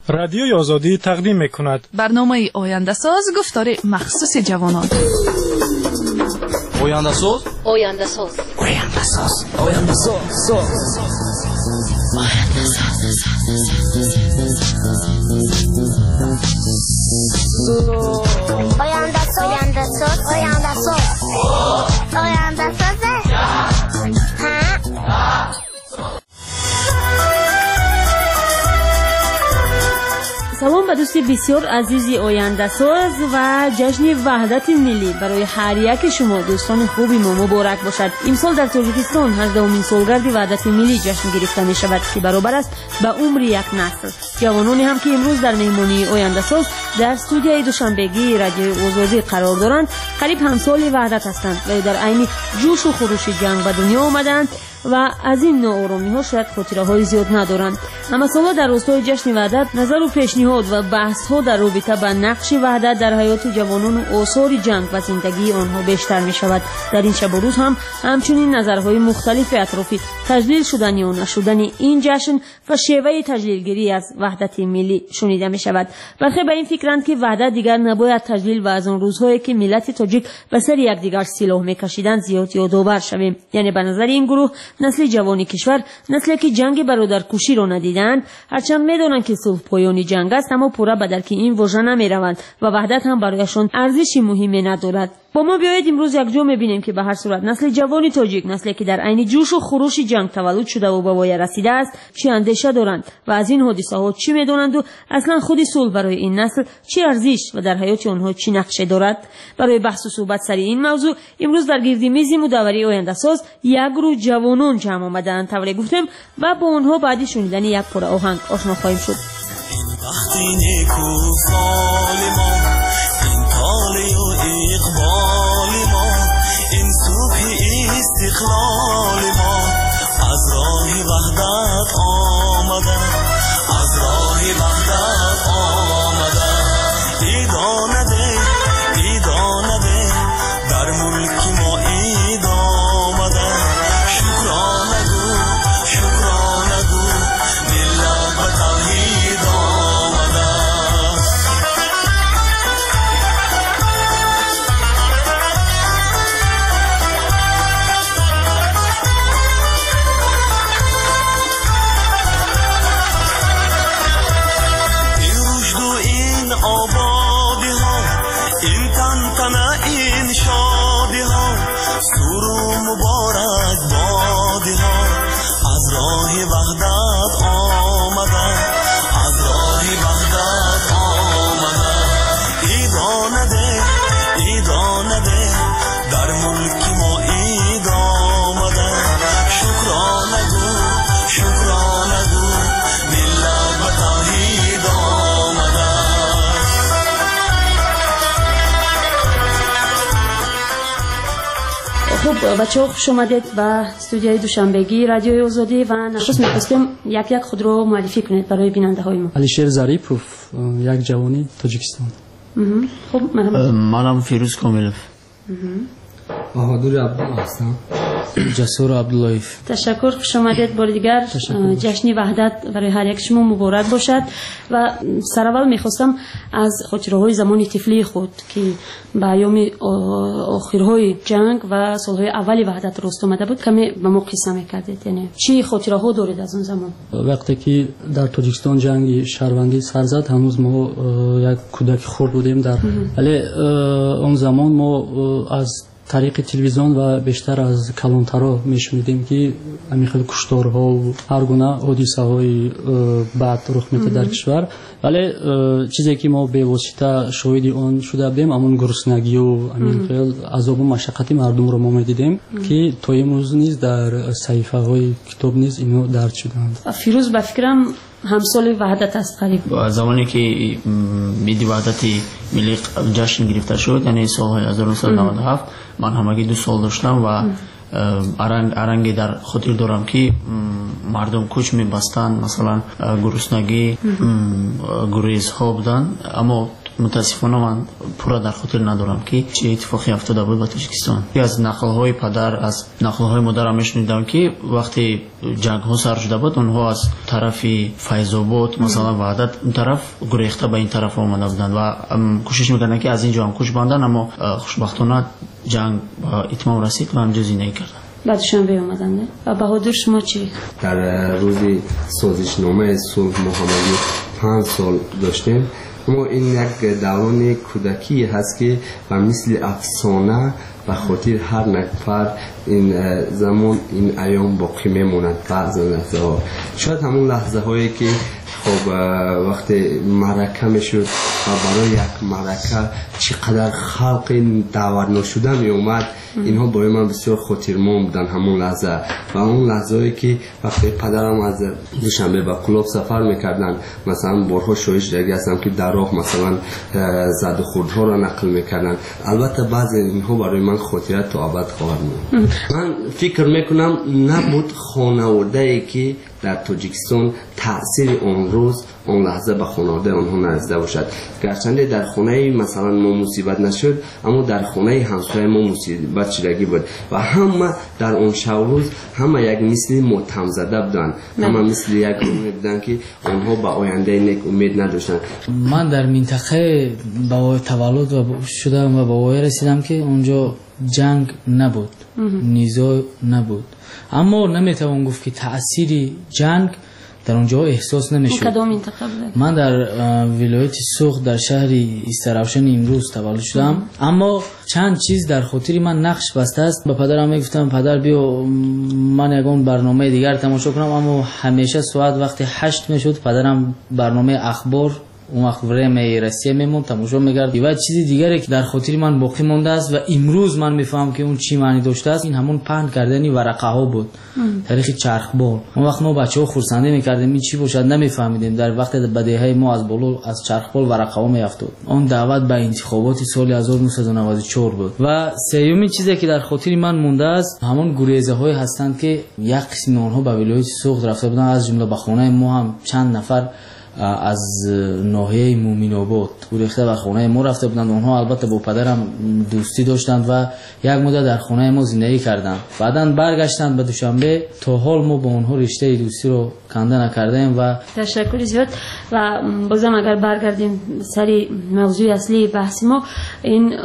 رادیوی آزادی تقدیم می‌کند برنامه آینده ساز گفتار مخصوص جوانان. آینده ساز آینده ساز آینده ساز آینده ساز آینده ساز آینده ساز آینده ساز سلام به دوستی بسیار عزیزی آینده ساز و جشن وحدت ملی برای هر یک شما دوستان خوبی ما مبارک باشد. امسال در تاجیکستان 18مین سالگرد وحدت ملی جشن گرفته می شود که برابر است به عمر یک نسل. جوانانی هم که امروز در مهمانی آینده ساز در استودیوی دوشنبگی رادیوی آزادی قرار دارند قریب همسال وحدت هستند و در عین جوش و خروش جنگ به دنیا آمدند و از این ناآرامی ها شاید خاطره های زیاد ندارند. اما سالا در راستای جشن وحدت نظر و پیشنهاد و بحث ها در رابطه با نقش وحدت در حیات جوانان و آثار جنگ و زندگی آنها بیشتر می شود. در این شب و روز هم همچنین نظرهای مختلف اطرافی تجلیل شدن یا نشدن این جشن و شیوه تجلیلگیری از وحدت ملی شنیده می شود. برخی به این فکرند که وحدت دیگر نباید تجلیل و از آن روزهایی که ملت تاجیک به سر یکدیگر سلاح می‌کشیدند زیاد یادآور شویم. یعنی به نظر این گروه نسل جوانی کشور نسلی که جنگ برادرکشی را ندیدند، هرچند می‌دانند که صلح پایانی جنگ است اما پورا به درک این واژه نمی‌روند و وحدت هم برایشان ارزشی مهمی ندارد. با ما بیایید امروز یک جا می‌بینیم که به هر صورت نسل جوانی تاجیک، نسلی که در عین جوش و خروش جنگ تولد شده و به وای رسیده است، چه اندیشه دارند و از این حادثه‌ها چی می‌دانند و اصلا خود صلح برای این نسل چه ارزش و در حیات آنها چه نقشی دارد. برای بحث و صحبت سر این موضوع امروز در گرد میز مداوری آینده ساز یک گروه جوانان جمع آمدند طوری گفتم و با آنها بعد شنیدن یک پاره آهنگ آشنا خواهیم شد. وقتی نیکو فال ما این طالع و اقبال ما این صبح استقلال ما از راه وحدت آمده از راه وحدت آمده ایدانه ده در ملک ما اید آمده شکرانه گو ملت و توحید آمده. این رشد و این آبادی ها این تنتنه این شادی ها سور و مبارک بادی ها از راه وحدت آمده از راه وحدت آمده ایدانه ده در ملک ما اید آمده شکرانه گو ملت و توحید آمده. خب بچه‌ها خوش آمدید به استودیوی دوشنبگی رادیوی آزادی و نخست می‌خواستیم یک خود رو معرفی کنید برای بیننده‌های ما. علیشیر ظریفوف، یک جوانی تاجیکستان. خب منم فیروز کاملوف. بهادر عبدالله هستم. جسور عبداللهیف. تشکر، خوش آمدید بار دیگر. جشن وحدت برای هر یک شما مبارک باشد و سراول میخواستم از خاطره‌های زمان طفلی خود که به ایام آخرهای جنگ و سالهای اولی وحدت راست آمده بود کمی به ما قصه میکردید. یعنی چی خاطره‌ها دارید از اون زمان؟ وقتی که در تاجیکستان جنگ شهروندی سر زد هنوز ما یک کودک خرد بودیم ولی اون زمان ما از طریق تلویزیون و بیشتر از کلانترها میشنیدیم که همین خیلی کشتارها و هر گونه حادثه‌های بد رخ میده در کشور، ولی چیزی که ما به واسطه شاهد آن شده بودیم همون گرسنگی و همین خیلی عذاب و مشقت مردم رو ما میدیدیم که تا امروز نیز در صحیفه‌های کتاب نیز اینو درج شدند. فیروز به فکرم همسال وحدت است قریب. زمانی که میدی وحدت ملی جشن گرفته شد یعنی سال 1997 من همگی 2 سال داشتم و ارنگ در خاطر دارم که مردم کوچ میبستن، مثلا گرسنگی گریزها بودن، اما متاسفانه من پورا در خاطر ندارم که چه اتفاقی افتاده بود با تاجیکستان. از نقل‌های پدر از نقل‌های مادرم میشنیدم که وقتی جنگ‌ها سر شده بود اونها از طرف فیض آباد مثلا وحدت اون طرف گریخته به این طرف آمده بودند و کوشش می‌کردند که از اینجا هم کوچ بندن، اما خوشبختانه جنگ با اتمام رسید و همینجا زندگی کردن. بعدشان بیامدند. و بهادر شما چی؟ در روز سازشنامه صلح محمدی 5 سال داشتیم. اما این یک دوران کودکی هست که و مثل افسانه و خاطر هر نفر این زمان این ایام باقی میموند. بعض لحظه ها شاید همون لحظه هایی که خب وقتی معرکه میشد و برای یک معرکه چقدر خلق دعوت نشده می اومد، اینها برای من بسیار خاطرمون بودن همون لحظه. و اون لحظه هایی که وقتی پدرم از دوشنبه به کلاب سفر میکردن، مثلا بارها شاهد دیگه هستم که در راه مثلا زد و خوردها را نقل میکردن. البته بعضی اینها برای من خاطره تا ابد خواهد موند. من فکر میکنم نبود خانواده ای که در تاجیکستان تأثیر اون روز اون لحظه به خانواده آنها نرسیده باشد. گرچنده در خانه مثلا ما مصیبت نشد، اما در خانه همسایه ما مصیبت شدگی بود و همه در اون شب روز همه یک مثل متهم زده بودن، همه مثل یک امید بودن که آنها به آینده نیک امید نداشتن. من در منطقه با تولد شدم و به وای رسیدم که اونجا جنگ نبود، نزاع نبود، اما نمیتوان گفت که تأثیر جنگ در اونجا احساس نمیشد. کدام منطقه بود؟ من در ولایت سوخت در شهر استراوشن امروز تولد شدم. اما چند چیز در خاطر من نقش بسته است. به پدرم میگفتم پدر بیا من یگان برنامه دیگر تماشا کنم، اما همیشه ساعت وقتی 8 میشد پدرم برنامه اخبار اون وقت برای روسیه میمون تماشا می‌کرد. و چیزی دیگری که در خاطر من باقی مونده است و امروز من میفهمم که اون چی معنی داشته است، این همون پهن کردنی ورقه ها بود. تاریخ چرخبال. اون وقت ما بچه‌ها خرسندی می‌کردیم این چی باشد نمی‌فهمیدیم. در وقت بدیهی ما از بالا از چرخبال ورقه ها میافتاد. اون دعوت به انتخابات سال 1994 بود. و سومین چیزی که در خاطر من مونده است همون گریزه‌های هستند که یک قسم اونها به ولایت سوخت رفته بودند، از جمله به خانه ما هم چند نفر از ناحیه مومین آباد گریخته و خانه ما رفته بودند. اونها البته با پدرم دوستی داشتند و یک مدت در خانه ما زندگی کردند. بعداً برگشتند به دوشنبه. تا حال ما با اونها رشته دوستی رو کنده نکردیم. و تشکر زیاد. و بازم اگر برگردیم سری موضوع اصلی بحث ما، این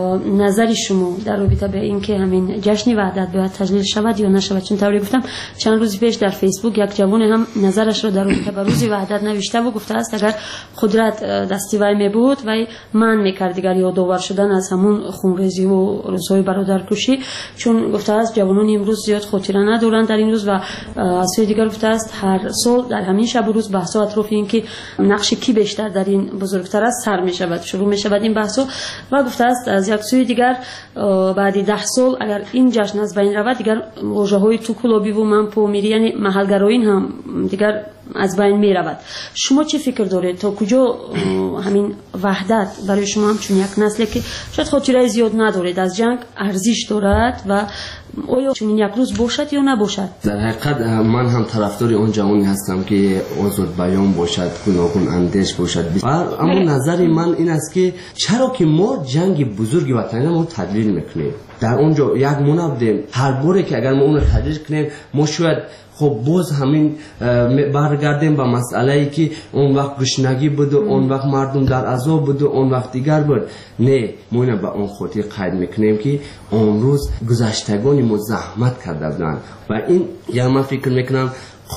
نظر شما در رابطه به اینکه همین جشن وحدت باید تجلیل شود یا نشود. چون طوری گفتم چند روز پیش در فیسبوک یک جوان هم نظرش رو در رابطه با روز وحدت نوشته و گفته است اگر قدرت دستی وی می بود و من میکرد دیگر یادآور شدن از همون خونریزی و روزهای برادرکشی، چون گفته است جوانان امروز زیاد خاطره ندارند در این روز. و از سوی دیگر گفته است هر سال در همین شب و روز بحث اطراف این که نقش کی بیشتر در این بزرگتر است سر می شود، شروع می شود این بحث. و گفته است از یک سوی دیگر بعد 10 سال اگر این جشن از بین رود دیگر واژه های توکلابی و منپومیری یعنی محلگرایی هم دیگر از بین می رود. شما چه فکر دارید تا کجا همین وحدت برای شما هم چون یک نسلی که شاید خاطره زیاد ندارید از جنگ ارزش دارد و آیا چون یک روز باشد یا نباشد؟ در حقیقت من هم طرفدار اون جوانی هستم که آزاد بیان باشد، گوناگون اندیش باشد. اما نظر من این است که چرا که ما جنگ بزرگ وطنی ما تدلیل میکنیم، در اونجا یک منابدیم هر باره که اگر ما اون رو تدلیل کنیم ما شاید خب باز همین برگردیم به مسئله ای که اون وقت گشنگی بود و اون وقت مردم در عذاب بود و اون وقت دیگر بود. نه، ما اینو به اون خاطر قید میکنیم که اون روز گذشتگان ما زحمت کرده بودن و این یا من فکر میکنم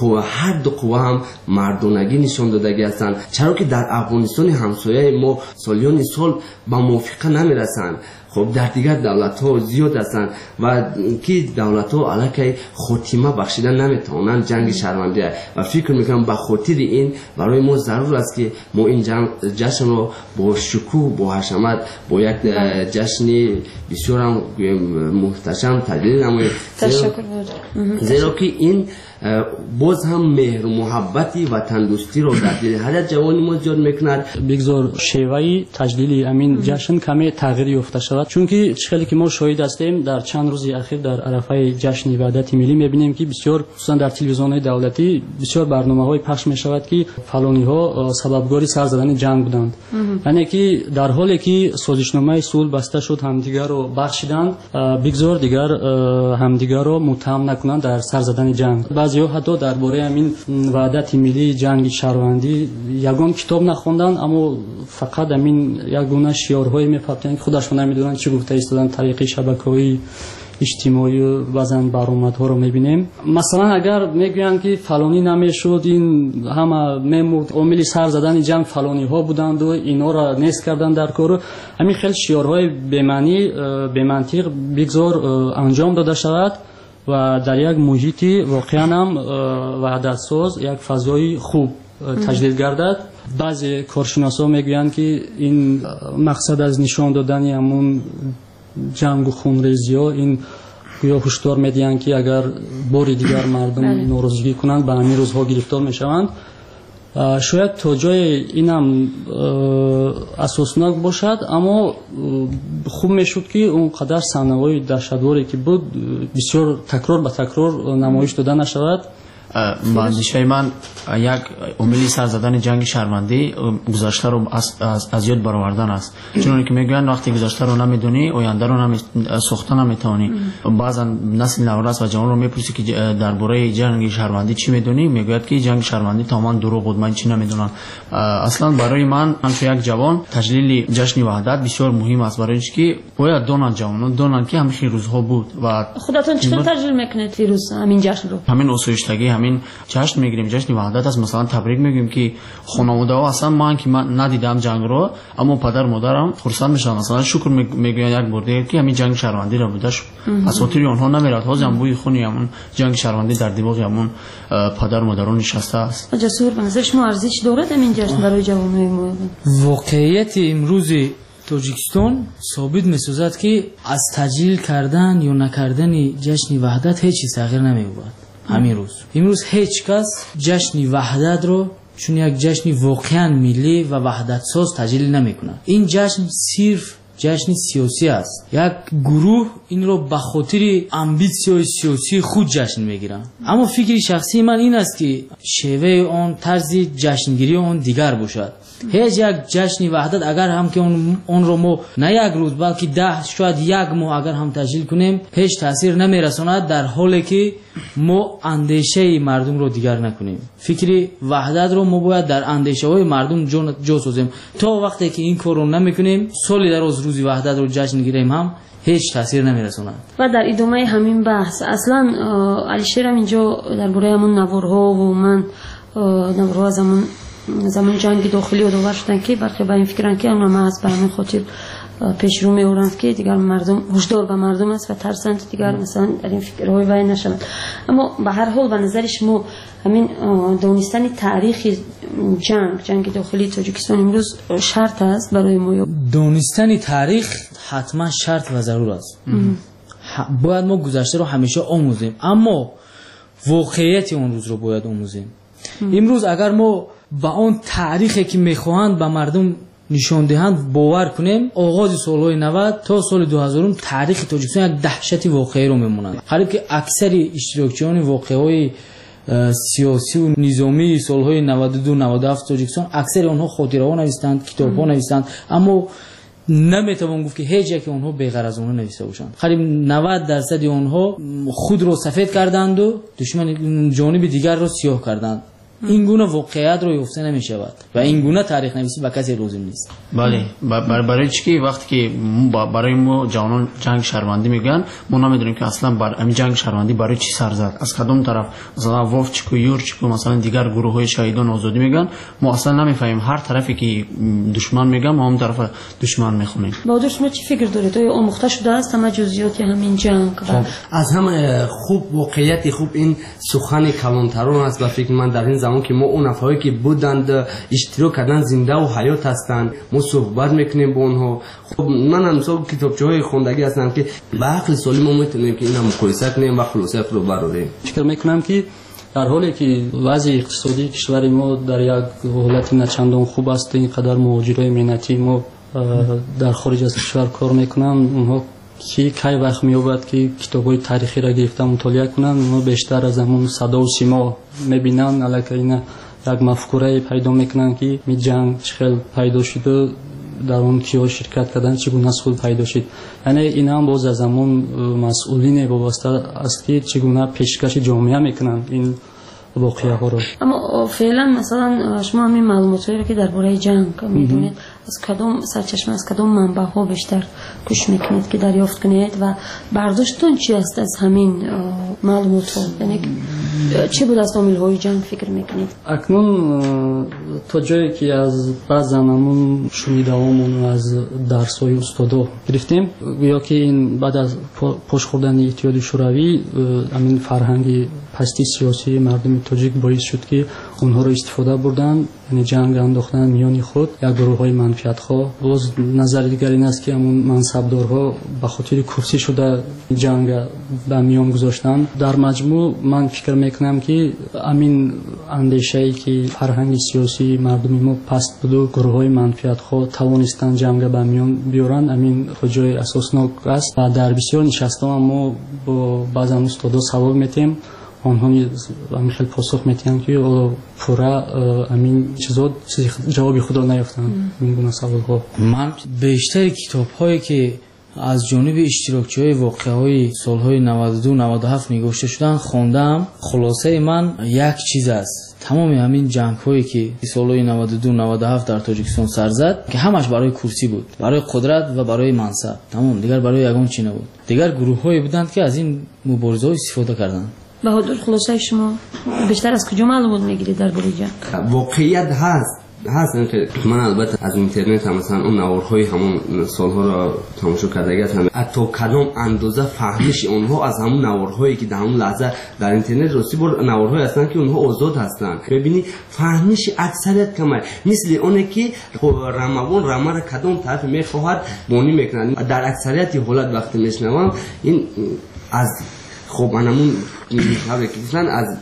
هر دو قوه هم مردانگی نشان دادگی هستند. چرا که در افغانستان همسایه ما سالیان سال به موافقه نمیرسند. خب در دیگر دولت ها زیاد هستند و که دولت ها علاقه خاتمه بخشیدن نمیتونن جنگ شهروندی و فکر میکنم به خاطر این برای ما ضرور است که ما این جشن رو با شکوه با حشمت با یک جشن بسیار محتشم تجلیل نماییم، زیرا که این باز هم مهر و محبتی و تندرستی رو در دل هر جوانی ما ایجاد میکند. بگذار شیوه تجلیل امین جشن کمی تغییر یافته شود، چون که چقدر که ما شاهد هستیم در چند روز اخیر در عرفه جشن وحدت ملی میبینیم که بسیار خصوصا در تلویزیون‌های دولتی بسیار برنامه‌های پخش میشود که فلانی‌ها سببگار سر زدن جنگ بودند. یعنی که در حالی که سازشنامه صلح بسته شد همدیگر رو بخشیدند، بگذار دیگر همدیگر رو متهم نکنند در سر زدن جنگ. بعضی‌ها حتی درباره همین وحدت ملی جنگ شهروندی یگان کتاب نخوندند، اما فقط همین یگونه شعارهای می‌پرتند که خودشون نمی‌دونن چی گفته ایستادن. طریق شبکه‌های اجتماعی و بعضن برآمدها رو می‌بینیم. مثلا اگر میگویند که فلانی نمی‌شد، این همه میمود عامل سر زدن جنگ فلانی‌ها بودند و اینا را نیست کردن در کار. همین خیلی شعارهای بی‌معنی بی منطق بگذار انجام داده شود و در یک محیطی واقعا هم وحدت ساز یک فضای خوب تجدید گردد. بعضی کارشناسا میگویند که این مقصد از نشان دادن همون جنگ و خونریزی ها این یا هشدار میدهند که اگر بار دیگر مردم ناراضگی کنند به همین روزها گرفتار میشوند. شاید تا جای اینم اساسناک باشد، اما خوب میشد که اون قدر صحنه‌های دهشتواری که بود بسیار تکرار به تکرار نمایش داده نشود. اندیشه من یک عامل سر زدن جنگ شهروندی گذشته رو از یاد برآوردن است، چون که میگن وقتی گذشته رو نمیدونی آینده رو ساختن نمیتونی. بعضا نسل نوراس و جوان رو میپرسی که درباره جنگ شهروندی چی میدونی، میگوید که جنگ شهروندی تماما دروغ بود، من چی نمیدونم. اصلا برای من همچون یک جوان تجلیل جشن وحدت بسیار مهم است، برای اینکه باید دونن جوانان دونن که همین روزها بود. و خودتون چطور تجلیل میکنید روز همین جشن رو؟ همین آسایشتگی همین جشن میگیریم، جشن وحدت است. مثلا تبریک میگیم که خانواده ها اصلا من که من ندیدم جنگ رو، اما پدر مادرم خرسند میشن، مثلا شکر میگن یک برده که همین جنگ شهروندی را بوده شد. اساطیر آنها نمیرد، حاضر بوی خونی همون جنگ شهروندی در دماغ همون پدر مادران نشسته است. جسور به نظر شما ارزش دارد همین جشن برای جوانای ما؟ واقعیت امروز تاجیکستان ثابت می‌سازد که از تجلیل کردن یا نکردن جشن وحدت هیچ چیز تغییر نمی‌یابد. امروز هیچ کس جشن وحدت رو چون یک جشن واقعا ملی و وحدت ساز تجلیل نمی‌کند. این جشن صرف جشن سیاسی است. یک گروه این رو به خاطر امبیسیون سیاسی خود جشن میگیرند. اما فکر شخصی من این است که شیوه آن طرز جشنگیری آن دیگر باشد. هیچ یک جشن وحدت اگر هم که اون رو ما نه یک روز بلکه 10 شاید یک ماه اگر هم تجلیل کنیم هیچ تاثیر نمیرساند، در حالی که ما اندیشه مردم رو دیگر نکنیم. فکر وحدت رو ما باید در اندیشه های مردم جا سازیم. تا وقتی که این کار رو نمیکنیم سالی در روز وحدت رو جشن گیریم هم هیچ تاثیر نمیرساند. و در ادامه همین بحث اصلا علیشیر هم اینجا درباره همون نوارها و من نوارها زمان جنگ داخلی و داور شدن که برخی به این فکرن که اون محض به همین خاطر پیش رو میورند که دیگر مردم هشدار به مردم است و ترسند دیگر مثلا در این فکرهای وای نشوند. اما به هر حال به نظر شما همین دانستن تاریخ جنگ داخلی تاجیکستان امروز شرط است برای ما؟ دانستن تاریخ حتما شرط و ضرور است. باید ما گذشته رو همیشه آموزیم، اما واقعیت اون روز رو باید آموزیم. امروز اگر ما با اون تاریخی که میخواهند به مردم نشان دهند باور کنیم، آغاز سالهای 90 تا سال 2000 تاریخ تاجیکستان یک دهشت واقعی رو میمونند. حالا که اکثر اشتراکچیان واقعی سیاسی و نظامی سالهای 92 97 تاجیکستان اکثر آنها خاطره ها نوشتند، کتاب ها نوشتند، اما نمیتوان گفت که هیچ یک اونها بی‌غرض اونها نوشته باشند. قریب 90% اونها خود رو سفید کردند و دشمن جانب دیگر رو سیاه کردند. این گونه واقعیت رو یافته نمی شود و این گونه تاریخ نویسی به کسی لازم نیست. بله، برای چی وقتی که برای ما جوانان جنگ شهروندی میگن ما نمیدونیم که اصلا همین جنگ شهروندی برای چی سر زد، از کدوم طرف، مثلا واف چیکو یور چیکو مثلا دیگر گروه های شهیدان آزادی میگن، ما اصلا نمیفهمیم. هر طرفی که دشمن میگه ما هم طرف دشمن میخونیم. بهادر شما چی فکر دارید؟ آیا آموخته شده است همه جزئیات همین جنگ؟ از همه خوب واقعیت خوب این سخن کلانتران است و فکر من در این زمان که ما اون افرادی که بودند اشتراک کردن زنده و حیات هستند ما صحبت میکنیم با اونها. خب من هم مثلا کتابچه‌های خوندگی هستم که به عقل سالم ما میتونیم که اینا مقایسه کنیم و خلاصه رو براریم. فکر میکنم که در حالی که وضع اقتصادی کشور ما در یک حالت نچندان خوب است، اینقدر مهاجرای مهنتی ما در خارج از کشور کار میکنن، اونها کی وقت میابد که کتابای تاریخی را گرفتن مطالعه کنن، اونها بیشتر از همون صدا و سیما میبینن، الکی اینا یک مفکوره پیدا میکنن که می جنگ چخیل پیدا شد و در اون کیا شرکت کردن چگونه سود پیدا شد. یعنی این هم باز از همون مسئولین وابسته است که چگونه پیشکش جامعه میکنن این واقعه ها رو. اما فعلا مثلا شما همین معلوماتی رو که درباره جنگ میدونید از کدام سرچشمه، از کدام منبع ها بیشتر کوشش میکنید که دریافت کنید و برداشتتون چی است از همین معلومات ها؟ یعنی چی بود از عامل های جنگ فکر میکنید؟ اکنون تا جایی که از بعض همون شنیدهامون از درس های استادا گرفتیم، یا که این بعد از پاش خوردن اتحاد شوروی همین فرهنگ پستی سیاسی مردم تاجیک باعث شد که اونها رو استفاده بردن، یعنی جنگ انداختن میان خود یک گروه های منفعت‌خواه. باز نظر دیگر این است که همون منصبدارها به خاطر کفسی شده جنگ به میان گذاشتن. در مجموع من فکر میکنم که همین اندیشه‌ای که فرهنگ سیاسی مردم ما پست بود و گروه های منفعت‌خواه توانستن جنگ به میان بیارن، همین جای اساسناک است. و در بسیار نشست‌ها ما با بعضی از استادا سوال می‌کنیم، آنها همین خیلی پاسخ میتونن که پورا همین چیزا جوابی خود را نیافتن این گونه سوال‌ها. من بیشتر کتاب‌هایی که از جانب اشتراکچی‌های واقعه‌های سال‌های 92 97 نگاشته شدن خوندم. خلاصه من یک چیز است، تمام همین جنگ‌هایی که سال‌های 92 97 در تاجیکستان سر زد که همش برای کرسی بود، برای قدرت و برای منصب، تمام دیگر برای یگان چی نبود. دیگر گروه‌هایی بودند که از این مبارزه‌ها استفاده کردند. بهادر خلاصه شما بیشتر از کجا معلومات میگیرید درباره جنگ؟ واقعیت هست اینکه من البته از اینترنت هم مثلا اون نوارهای همون سالها را تماشا کرده هستم، تا کدام اندازه فهمش اونها از همون نوارهایی که در همون لحظه در اینترنت راستی بر نوارهای هستن که اونها آزاد هستن، ببینی فهمش اکثریت کمه، مثل اونه که رموان رمه را کدام طرف میخواهد بانی میکنن. در اکثریت حالت وقتی میشنوم این از خب منمون میخوام از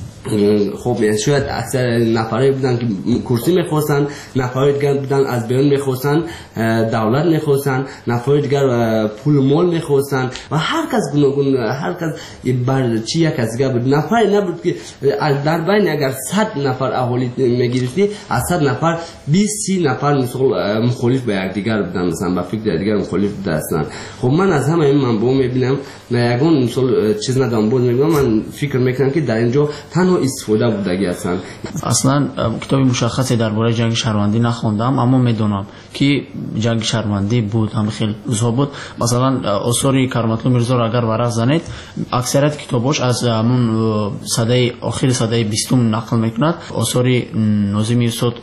خب شاید اکثر نفرایی بودن که کرسی میخواستن، نفرای دیگر بودن از بیرون میخواستن دولت میخواستن، نفرای دیگر پول مال میخواستن و هر کس گوناگون، هر کس بر چی یک از دیگر بود. نفری نبود که در بین اگر 100 نفر اهالی میگرفتی از 100 نفر 20-30 نفر مخالف به یک دیگر بودن، مثلا با فکر دیگر مخالف بوده هستن. خب من از همه این منبع میبینم نه یگان مثال چیز ندارم، بود میگم من فکر میکنم که در اینجا تنها استفاده بودگی هستن. اصلا کتاب مشخصی درباره جنگ شهروندی نخوندم، اما میدونم که جنگ شهروندی بود، هم خیلی روزها بود. مثلا آثار کرامت الله میرزا را اگر ورق زنید اکثریت کتاباش از همون سده آخر سده 20 نقل میکند. آثار ناظم یوسف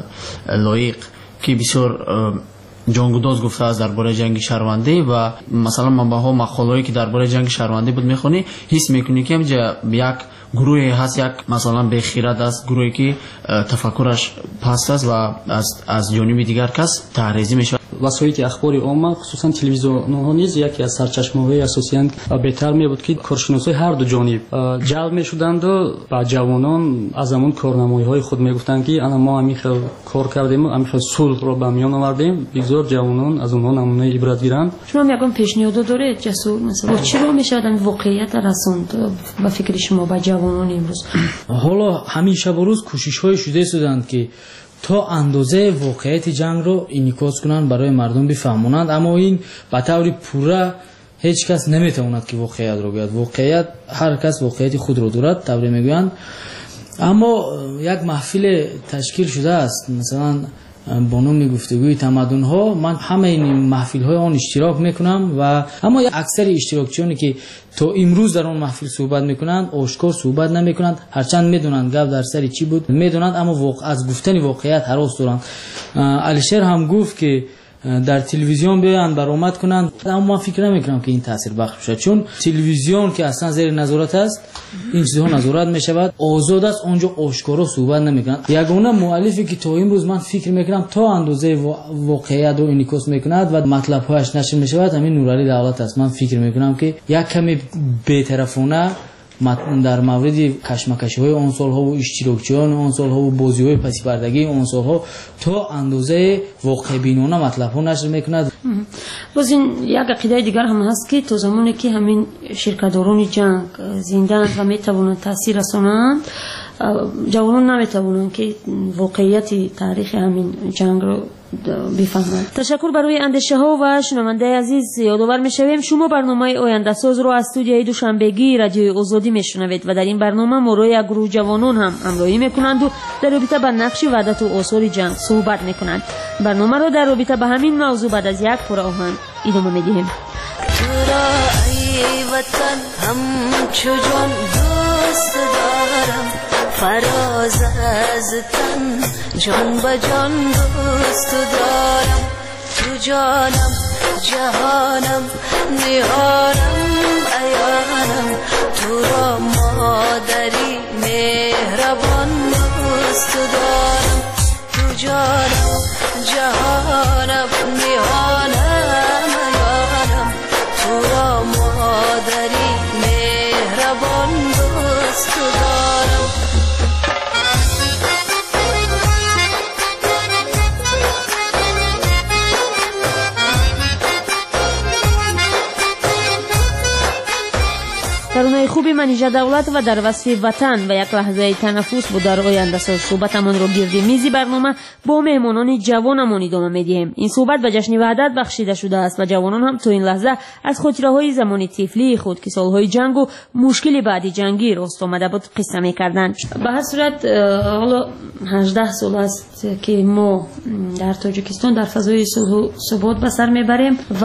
لایق که بسیار جنگوداز گفته است درباره جنگ شهروندی و مثلا منبع‌ها مقاله‌ای که درباره جنگ شهروندی بود میخونی، حس میکنی که یک گروهی هست، یک مثلا بخیرت است، گروهی که تفکرش پست است و از جانب دیگر کس تعریضی میشه. وسایل اخبار عامه خصوصا تلویزیون‌ها نیز یکی از سرچشمه‌های اساسی اند. بهتر می‌بود که کارشناسای هر دو جانب جلب می‌شدند و با جوانان از همون کارنمایی‌های خود می‌گفتند که انا ما همین کار کردیم، همین صلح را به میان آوردیم، بگذار جوانان از اونها نمونه عبرت گیرند. شما میگم پیشنهاد داره جسور مثلا چی رو میشه آدم واقعیت رسوند با فکر شما با جوانان امروز؟ حالا همیشه با روز کوشش‌های شده شدند که تا اندازه واقعیت جنگ رو انعکاس کنند برای مردم بفهمونند، اما این به طور پوره هیچ کس نمیتواند که واقعیت رو بگوید. واقعیت هر کس واقعیت خود رو دارد طوری میگویند. اما یک محفل تشکیل شده است مثلا با نام گفتگوی تمدن ها، من همه این محفل های آن اشتراک میکنم و اما اکثر اشتراکچیانی که تا امروز در اون محفل صحبت میکنند آشکار صحبت نمیکنند، هرچند میدونند گپ در سر چی بود میدونند، اما از گفتن واقعیت هراس دارند. علیشیر هم گفت که در تلویزیون بیان برآمد کنند، اما من فکر نمیکنم که این تاثیر بخش بشه، چون تلویزیون که اصلا زیر نظارت است این چیزها نظارت میشود، آزاد است، اونجا آشکارا صحبت نمیکنند. یگانه مؤلفی که تا امروز من فکر میکنم تا اندازه واقعیت رو انعکاس میکند و مطلب هایش نشر میشود همین نورعلی دولت است. من فکر میکنم که یک کمی بی‌طرفانه در مورد کشمکشی‌های آن سال‌ها و اشتراکچیان آن سال‌ها و بازی‌های پس پردگی آن سال‌ها تا اندازه واقع بینانه مطلب‌ها نشر می‌کند. باز این یک عقیده دیگر هم هست که تا زمانی که همین شرکت‌داران جنگ زنده‌اند و می‌توانند تاثیر رسانند، جوانان نمی‌توانند که واقعیت تاریخ همین جنگ رو بفهمند. تشکر برای اندیشه ها و شنونده عزیز. یادآور می‌شویم شما برنامه آینده ساز رو از استودیوی دوشنبگی رادیو آزادی میشنوید و در این برنامه ما روی گروه جوانان هم همراهی میکنند و در رابطه با نقش وحدت و آثار جنگ صحبت میکنند. برنامه رو در رابطه با همین موضوع بعد از یک پاره آهنگ ادامه میدیم. فراز از تن جان به جان دوست دارم، تو جانم جهانم نهانم عیانم، تو را مادری مهربان دوست دارم، تو جانم جهانم نهانم عیانم، تو را مادری مهربان دوست دارم. ترانه خوبی منیژه دولت و در وصف وطن و یک لحظه تنفس بود در آینده ساز. صحبتمان را گرد میز برنامه با مهمانان جوانمان ادامه میدیم. این صحبت به جشن وحدت بخشیده شده است و جوانان هم تو این لحظه از خاطره‌های زمان طفلی خود که سالهای جنگ و مشکل بعدی جنگی راست آمده بود قصه می‌کردند. به هر صورت حالا 18 سال است که ما در تاجیکستان در فضای صلح و ثبات به سر میبریم و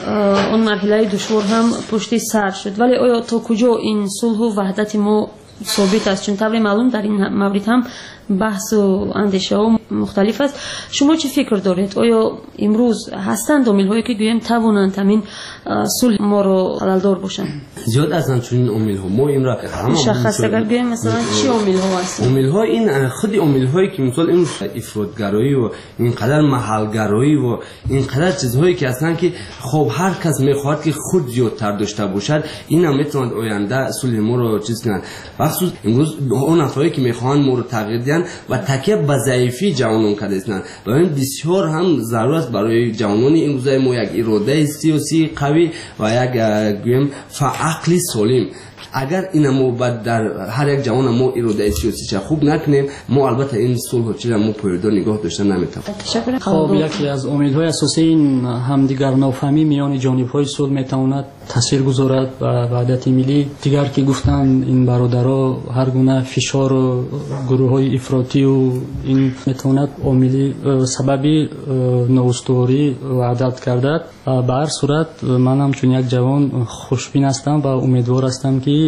اون مرحله دشوار هم پشت سر شد، ولی آیا تا کجا این صلح و وحدت ما ثابت است؟ چون طبعا معلوم در این مورد هم بحث و اندیشه ها مختلف است. شما چه فکر دارید؟ آیا امروز هستند عامل‌هایی که گویم توانند همین صلح ما رو حلالدار باشند؟ زیاد هستند چون این عامل‌ها ما این را مشخص اگر گویم مثلا چه عامل‌ها هستند؟ عامل‌ها این خود عامل‌هایی که مثلا این افراط‌گرایی و اینقدر محل‌گرایی و اینقدر چیزهایی که هستند که خب هر کس می‌خواهد که خود زیادتر داشته باشد، این هم می‌تواند آینده صلح ما رو چیز کنند. مخصوص امروز اون افرادی که می‌خواهند ما رو تغییر دهند و تکیه به ضعیفی جوانان کردند. برای بسیار هم ضرورت برای جوانان این روزای ما یک اراده سیاسی قوی و یک گویم عقلی سالم. اگر این ما بعد در هر یک جوان ما اراده سیاسی خوب نکنیم، ما البته این صلح چیزا ما پایدار نگاه داشتن نمیتونیم. خب یکی از امیدهای اساسی این همدیگر نافهمی میان جانب‌های صلح میتواند تاثیر گذارد و وحدت ملی. دیگر که گفتن این برادرها هر گونه فشار و گروه‌های افراطی و این میتواند عاملی سببی نااستواری وحدت گردد. به هر صورت من هم چون یک جوان خوشبین هستم و امیدوار هستم که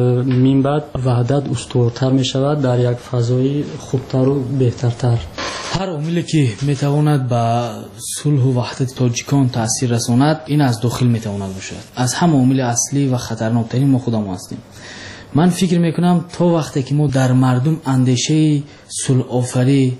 من بعد وحدت استوارتر می شود در یک فضای خوبتر و بهترتر. هر عاملی که میتواند به صلح و وحدت تاجیکان تاثیر رساند این از داخل میتواند باشد. از هم عامل اصلی و خطرناکترین ما خودمون هستیم. من فکر میکنم تا وقتی که ما در مردم اندیشه صلح آفری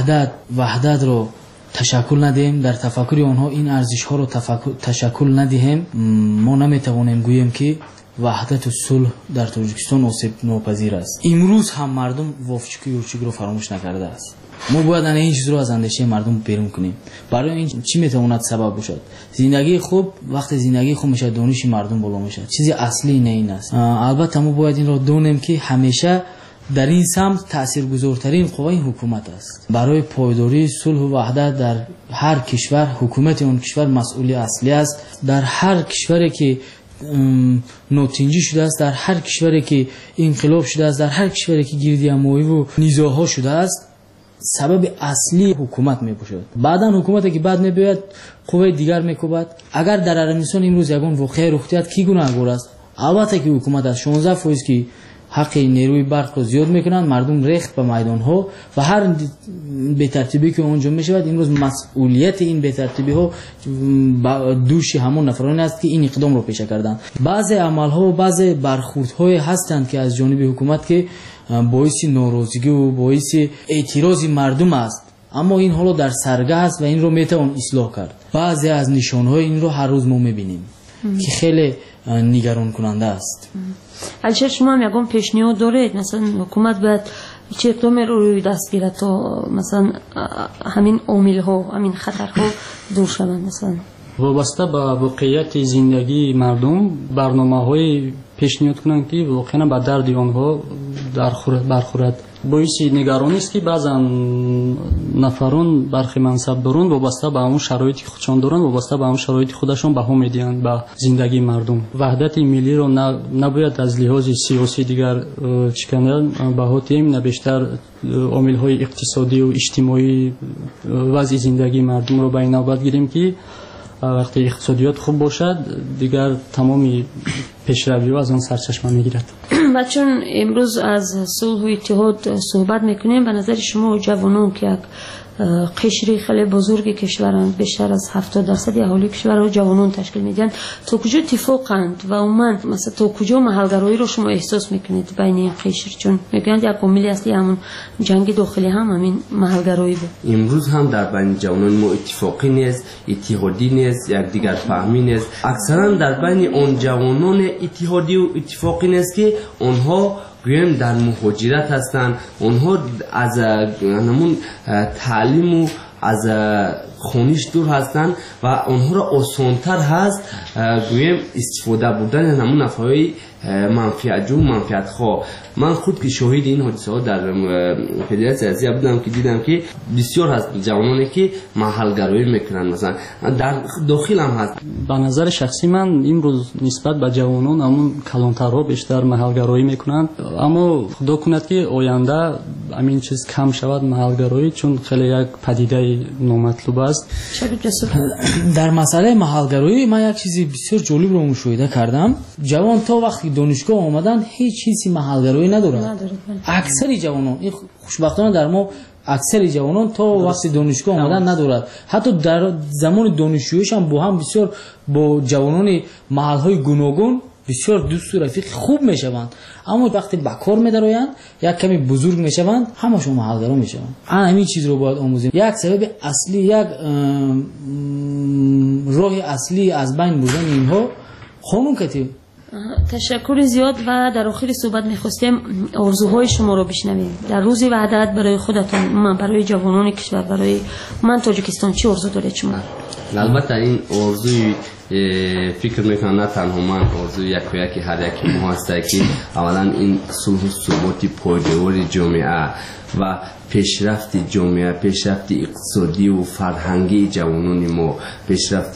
وحدت رو تشکل ندیم، در تفکر آنها این ارزش ها رو تشکل ندیم، ما نمیتوانیم گوییم که وحدت و صلح در تاجیکستان آسیب ناپذیر است. امروز هم مردم وافچوکی یورچوک رو فراموش نکرده است. ما باید این چیز رو از اندیشه مردم بیرون کنیم. برای این چی میتواند سبب باشد؟ زندگی خوب، وقتی زندگی خوب میشه دانش مردم بالا میشه. چیز اصلی نه این است. البته ما باید این رو دونیم که همیشه در این سمت تاثیرگذارترین قوه حکومت است. برای پایداری صلح و وحدت در هر کشور حکومت اون کشور مسئول اصلی است. در هر کشوری که نوتنجی شده است، در هر کشوری که انقلاب شده است، در هر کشوری که گردی اموی و نزاع‌ها شده است، سبب اصلی حکومت میباشد. بعداً حکومتی که بعد میباید قوه دیگر میکوبد. اگر در عربستان امروز یگان واقعه رخ دهد کی گناهگار است؟ البته که حکومت از 16% که حق نیروی برق رو زیاد میکنند، مردم ریخت به میدان ها و هر بی‌ترتیبی که اونجا میشود امروز مسئولیت این بی‌ترتیبی ها دوش همون نفرانی است که این اقدام رو پیش کردند. بعضی عمل ها و بعضی برخورد های هستند که از جانب حکومت که باعث ناراضگی و باعث اعتراض مردم است، اما این حالا در سرگه است و این رو میتوان اصلاح کرد. بعضی از نشانهای این رو هر روز ما میبینیم که خیلی نگران کننده است. البته شما هم یکم پیشنهاد دارید مثلا حکومت باید چه اقدامی روی دست گیرد تا مثلا همین عامل ها همین خطرها دور شوند؟ مثلا وابسته به واقعیت زندگی مردم برنامه‌های پیشنهاد کنند که واقعا به درد آنها برخورد. باعث نگرانی است که بعضا نفران برخی منصبداران وابسته به همون شرایط خودشان دارند، وابسته به همون شرایط خودشان بها میدهند به زندگی مردم. وحدت ملی را نباید از لحاظ سیاسی دیگر چکنند، بها دهیم، نه بیشتر عامل‌های اقتصادی و اجتماعی وضع زندگی مردم را به این نوبت گیریم که وقتی اقتصادیات خوب باشد دیگر تمامی پیشروی از آن سرچشمه میگیرد. و چون امروز از صلح و اتحاد صحبت میکنیم، به نظر شما جوانان که یک قشری خیلی بزرگ کشورند، بیشتر از 70% اهالی کشور رو جوانان تشکیل میدن، تا کجا اتفاقند و عموما مثلا تا کجا محلگرایی رو شما احساس میکنید بین این قشر؟ چون میگن یک عامل اصلی همون جنگ داخلی همین محلگرایی بود. امروز هم در بین جوانان ما اتفاقی نیست، اتحادی نیست، یک دیگر فهمی نیست. اکثرا در بین اون جوانان اتحادی و اتفاقی نیست که آنها گویم در مهاجرت هستند، اونها از همون تعلیم و از خونیش دور هستند و اونها را آسانتر هست گویم استفاده بودن همون افرای منفعت جو منفعت خواه. من خود که شاهد این حادثه ها در فدراسیون آسیا بودم که دیدم که بسیار هست جوانانی که محلگرایی میکنن، مثلا در داخل هم هست. به نظر شخصی من امروز نسبت به جوانان همون کلانترها بیشتر محلگرایی میکنند، اما خدا کند که آینده همین چیز کم شود محلگرایی، چون خیلی یک پدیده نامطلوب است. در مسئله محلگرایی من یک چیزی بسیار جالب رو مشاهده کردم. جوان تا وقتی دانشگاه آمدن هیچ چیزی محلگرایی ندارد. اکثر جوانان، این خوشبختانه در ما اکثر جوانان تا وقتی دانشگاه آمدن ندارد. حتی در زمان دانشجوییش هم با هم بسیار با جوانان محلهای گوناگون بسیار دوست و رفیق خوب میشوند، اما وقتی به کار میدرآیند یک کمی بزرگ میشوند همشون محلگرا میشوند. همین چیز رو باید آموزیم. یک سبب اصلی، یک راه اصلی از بین بردن اینها قانون کتیب. تشکر زیاد. و در آخر صحبت میخواستیم آرزوهای شما رو بشنویم در روز وحدت برای خودتون، من برای جوانان کشور، برای من تاجیکستان. چه آرزو دارید شما؟ البته این آرزوی فکر میکنم نه تنها من، آرزوی یکی هر یکی ما هست که اولا این صلح و ثبات پایدار جامعه و پیشرفت جامعه، پیشرفت اقتصادی و فرهنگی جوانان ما، پیشرفت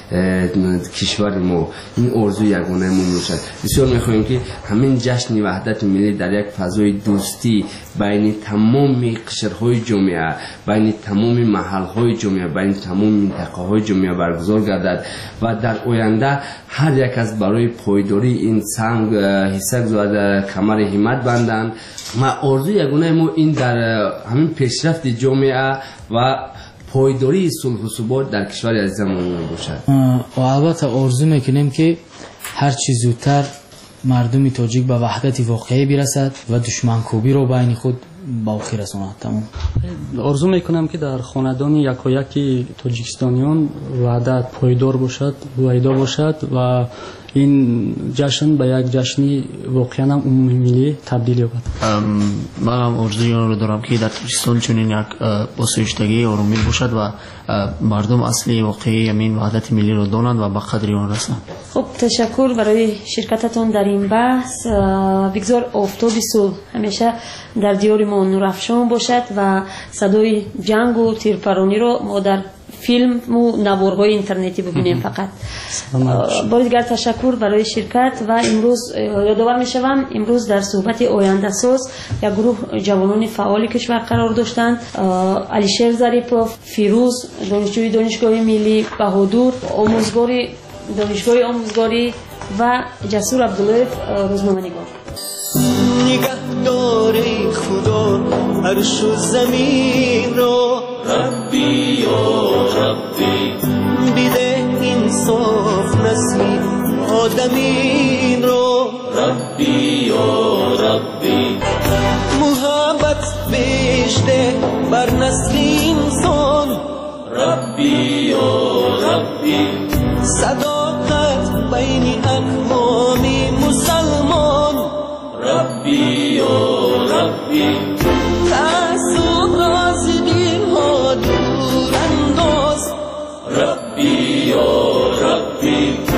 کشور ما، این آرزو یگانه ما باشد. بسیار میخواهیم که همین جشن وحدت ملی در یک فضای دوستی بین تمام قشرهای جامعه، بین تمام محلهای جامعه، بین تمام منطقه‌های جامعه برگزار گردد و در آینده هر یک از برای پایداری این سنگ حصه گذارد، کمر همت بندند. ما آرزو یگانه ما این در همین پیشرفت جامعه و پایداری صلح و ثبات در کشور عزیزمون باشد. و البته آرزو میکنیم که هر چه زودتر مردم تاجیک به وحدت واقعی برسد و دشمنکوبی رو بین خود با آخر رساند. تمام. آرزو میکنم که در خاندان یکایک تاجیکستانیان وحدت پایدار باشد، وحیدا باشد و این جشن به یک جشنی واقعا عمومی ملی تبدیل یابد. من هم آرزوی آن رو دارم که در تاجیکستان چنین یک آسایشتگی آرامی باشد و مردم اصلی واقعی همین وحدت ملی رو دانند و به قدر آن رسند. خب تشکر برای شرکتتون در این بحث. بگذار آفتاب صلح همیشه در دیار ما نورافشان باشد و صدای جنگ و تیرپرانی رو ما در فیلم و نوارهای اینترنتی ببینیم فقط. بار دیگر تشکر برای شرکت. و امروز یادآور میشوم امروز در صحبت آینده ساز یک گروه جوانان فعال کشور قرار داشتند. علیشیر ظریفوف، فیروز دانشجوی دانشگاه ملی، بهادور آموزگاری دانشگاه آموزگاری و جسور عبدالله روزنامه‌نگار. نگهدار خدا عرش و زمین رو، ربی یا ربی بیده انصاف نسلی آدمین رو، ربی یا ربی محبت بیشته بر نسل انسان، ربی یا ربی صداقت بین اقوام ربی یا ربی